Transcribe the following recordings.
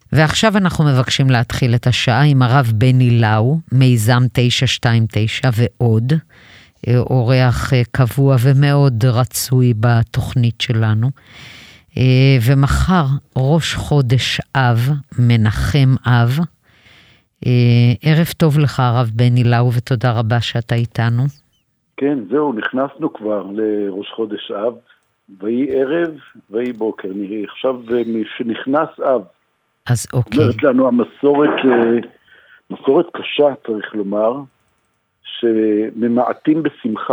ועכשיו אנחנו מבקשים להתחיל את השעה עם הרב בני לאו, מיזם 929 ועוד, אורח קבוע ומאוד רצוי בתוכנית שלנו. ומחר ראש חודש אב, מנחם אב. ערב טוב לך הרב בני לאו, ותודה רבה שאתה איתנו. כן, זהו, נכנסנו כבר לראש חודש אב, ויהי ערב ויהי בוקר. עכשיו שנכנס אב, אז אוקיי. אומרת לנו המסורת, מסורת קשה צריך לומר, שממעטים בשמחה.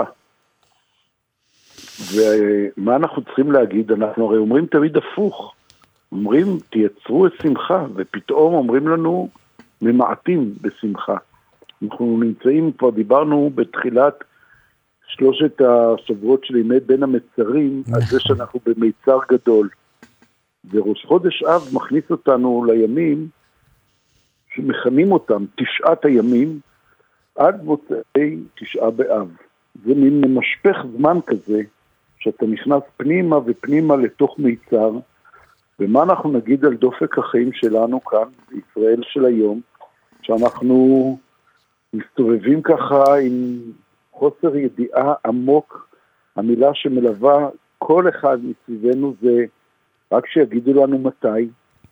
ומה אנחנו צריכים להגיד? אנחנו הרי אומרים תמיד הפוך. אומרים תייצרו את שמחה, ופתאום אומרים לנו ממעטים בשמחה. אנחנו נמצאים, כבר דיברנו בתחילת שלושת השבועות של ימי בין המצרים, על זה שאנחנו במיצר גדול. וראש חודש אב מכניס אותנו לימים שמכנים אותם 9 הימים עד מוצאי 9 באב. זה מין משפך זמן כזה שאתה נכנס פנימה ופנימה לתוך מיצר. ומה אנחנו נגיד על דופק החיים שלנו כאן בישראל של היום, שאנחנו מסתובבים ככה עם חוסר ידיעה עמוק. המילה שמלווה כל אחד מסביבנו זה רק שיגידו לנו מתי.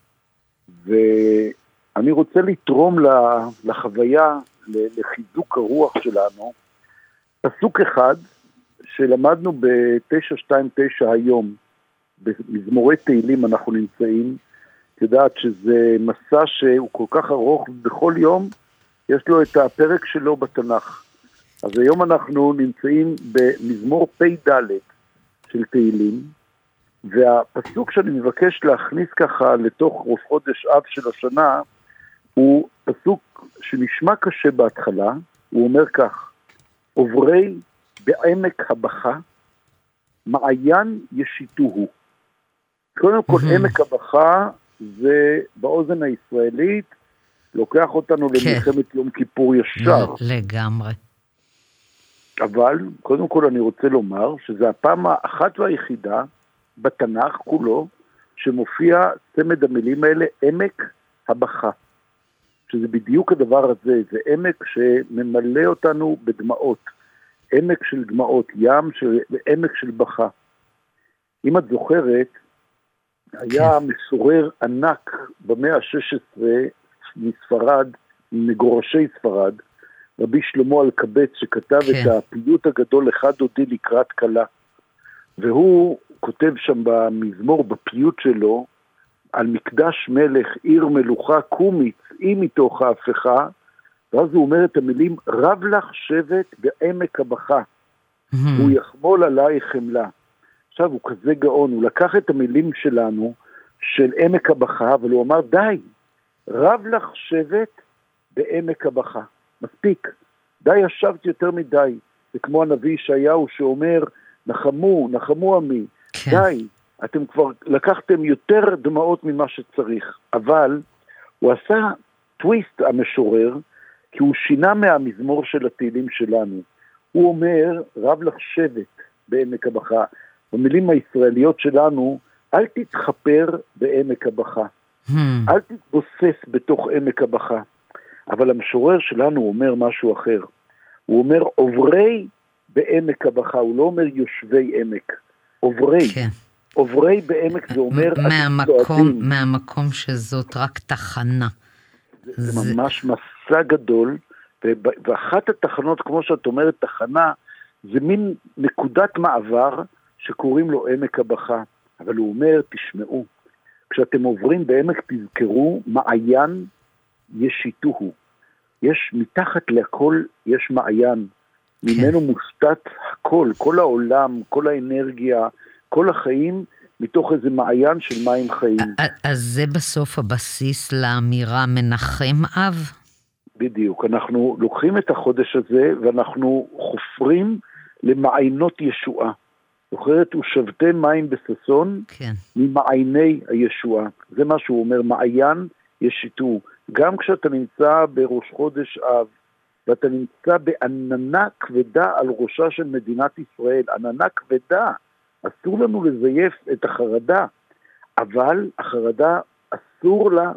ואני רוצה לתרום לחוויה, לחיזוק הרוח שלנו, פסוק אחד שלמדנו ב-929 היום, במזמורי תהילים אנחנו נמצאים. את יודעת שזה מסע שהוא כל כך ארוך, בכל יום יש לו את הפרק שלו בתנ"ך. אז היום אנחנו נמצאים במזמור פ"ד של תהילים, והפסוק שאני מבקש להכניס ככה לתוך ראש חודש אב של השנה, הוא פסוק שנשמע קשה בהתחלה. הוא אומר כך: עוברי בעמק הבכה, מעיין ישיתוהו. קודם כל, עמק הבכה זה באוזן הישראלית, לוקח אותנו למלחמת יום כיפור ישר. לגמרי. אבל קודם כל אני רוצה לומר שזה הפעם האחת והיחידה בתנ"ך כולו שמופיע צמד המילים האלה, עמק הבכה. שזה בדיוק הדבר הזה, זה עמק שממלא אותנו בדמעות. עמק של דמעות, עמק של בכה. אם את זוכרת, היה משורר ענק במאה ה-16 מספרד, מגורשי ספרד, רבי שלמה אלקבץ, שכתב את הפיוט הגדול אחד דודי לקראת כלה. והוא כותב שם במזמור, בפיוט שלו, על מקדש מלך, עיר מלוכה, קומי, צאי מתוך ההפכה, ואז הוא אומר את המילים, רב לך שבט בעמק הבכה, הוא יחמול עליי חמלה. עכשיו הוא כזה גאון, הוא לקח את המילים שלנו, של עמק הבכה, אבל הוא אמר, די, רב לך שבט בעמק הבכה. מספיק, די ישבת יותר מדי. זה כמו הנביא ישעיהו שאומר, נחמו, נחמו עמי. כן. די, אתם כבר לקחתם יותר דמעות ממה שצריך. אבל הוא עשה טוויסט המשורר, כי הוא שינה מהמזמור של התהילים שלנו. הוא אומר, רב לך שבט בעמק הבכה. במילים הישראליות שלנו, אל תתחפר בעמק הבכה. אל תתבוסס בתוך עמק הבכה. אבל המשורר שלנו אומר משהו אחר. הוא אומר עוברי בעמק הבכה, הוא לא אומר יושבי עמק. עוברי. כן. עוברי בעמק זה אומר מהמקום שזאת רק תחנה. זה ממש מסע גדול, ואחת התחנות, כמו שאת אומרת, תחנה, זה מין נקודת מעבר שקוראים לו עמק הבכה. אבל הוא אומר, תשמעו, כשאתם עוברים בעמק תזכרו, מעיין ישיתוהו. יש מתחת לכל, יש מעיין, ממנו מוסתת הכל, כל העולם, כל האנרגיה, כל החיים, מתוך איזה מעיין של מים חיים. אז זה בסוף הבסיס לאמירה מנחם אב? בדיוק, אנחנו לוקחים את החודש הזה, ואנחנו חופרים למעיינות ישועה. זוכרת, ושבתם מים בססון, כן. ממעייני הישועה. זה מה שהוא אומר, מעיין ישיתו. גם כשאתה נמצא בראש חודש אב, ואתה נמצא בעננה כבדה על ראשה של מדינת ישראל, עננה כבדה, אסור לנו לזייף את החרדה, אבל החרדה אסור לה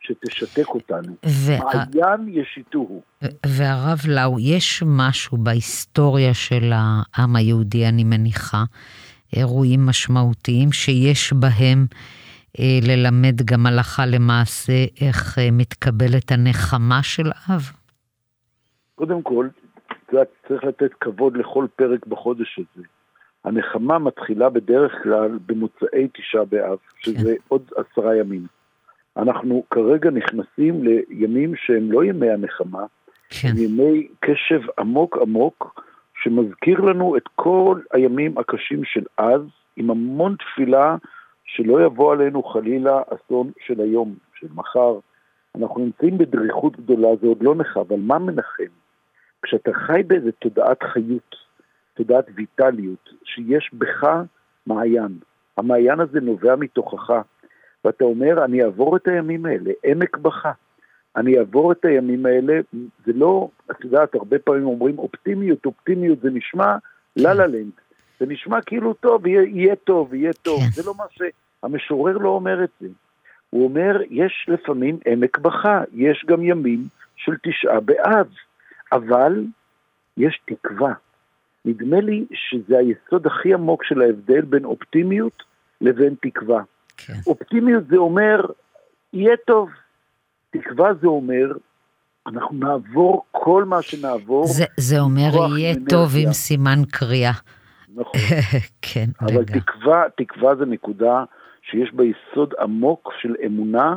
שתשתק אותנו. מעיין ישיתוהו. והרב לאו, יש משהו בהיסטוריה של העם היהודי, אני מניחה, אירועים משמעותיים שיש בהם ללמד גם הלכה למעשה איך מתקבלת הנחמה של אב? קודם כל, צריך לתת כבוד לכל פרק בחודש הזה. הנחמה מתחילה בדרך כלל במוצאי תשעה באב, שזה עוד 10 ימים. אנחנו כרגע נכנסים לימים שהם לא ימי הנחמה, הם ימי קשב עמוק עמוק, שמזכיר לנו את כל הימים הקשים של אז, עם המון תפילה שלא יבוא עלינו חלילה אסון של היום, של מחר. אנחנו נמצאים בדריכות גדולה, זה עוד לא נחם, אבל מה מנחם? כשאתה חי באיזה תודעת חיות, תודעת ויטליות, שיש בך מעיין. המעיין הזה נובע מתוכך, ואתה אומר, אני אעבור את הימים האלה, עמק בך. אני אעבור את הימים האלה, זה לא, את יודעת, הרבה פעמים אומרים אופטימיות, אופטימיות זה נשמע ללנד, זה נשמע כאילו טוב, יהיה טוב, יהיה טוב, זה לא מה שהמשורר לא אומר את זה. הוא אומר, יש לפעמים עמק בך, יש גם ימים של תשעה באב, אבל יש תקווה. נדמה לי שזה היסוד הכי עמוק של ההבדל בין אופטימיות לבין תקווה. כן. אופטימיות זה אומר, יהיה טוב. תקווה זה אומר, אנחנו נעבור כל מה שנעבור. זה אומר, יהיה טוב עם סימן קריאה. נכון. כן, אבל תקווה זה נקודה שיש בה יסוד עמוק של אמונה,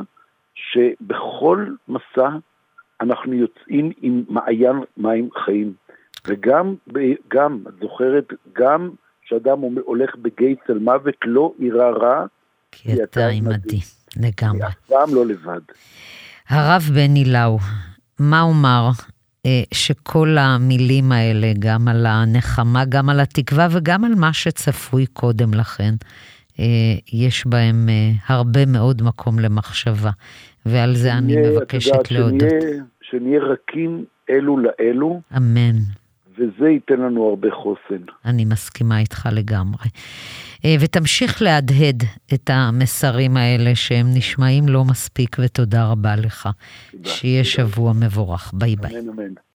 שבכל מסע אנחנו יוצאים עם מעיין מים חיים. וגם, את זוכרת, גם שאדם הולך בגיא צל מוות, לא ירא רע, כי אתה עמדי, לגמרי. אף פעם לא לבד. הרב בני לאו, מה אומר שכל המילים האלה, גם על הנחמה, גם על התקווה וגם על מה שצפוי קודם לכן, יש בהם הרבה מאוד מקום למחשבה, ועל זה אני מבקשת להודות. שנהיה רכים אלו לאלו. אמן. וזה ייתן לנו הרבה חוסן. אני מסכימה איתך לגמרי. ותמשיך להדהד את המסרים האלה שהם נשמעים לא מספיק, ותודה רבה לך. תודה. שיהיה שבוע מבורך. ביי ביי. אמן אמן.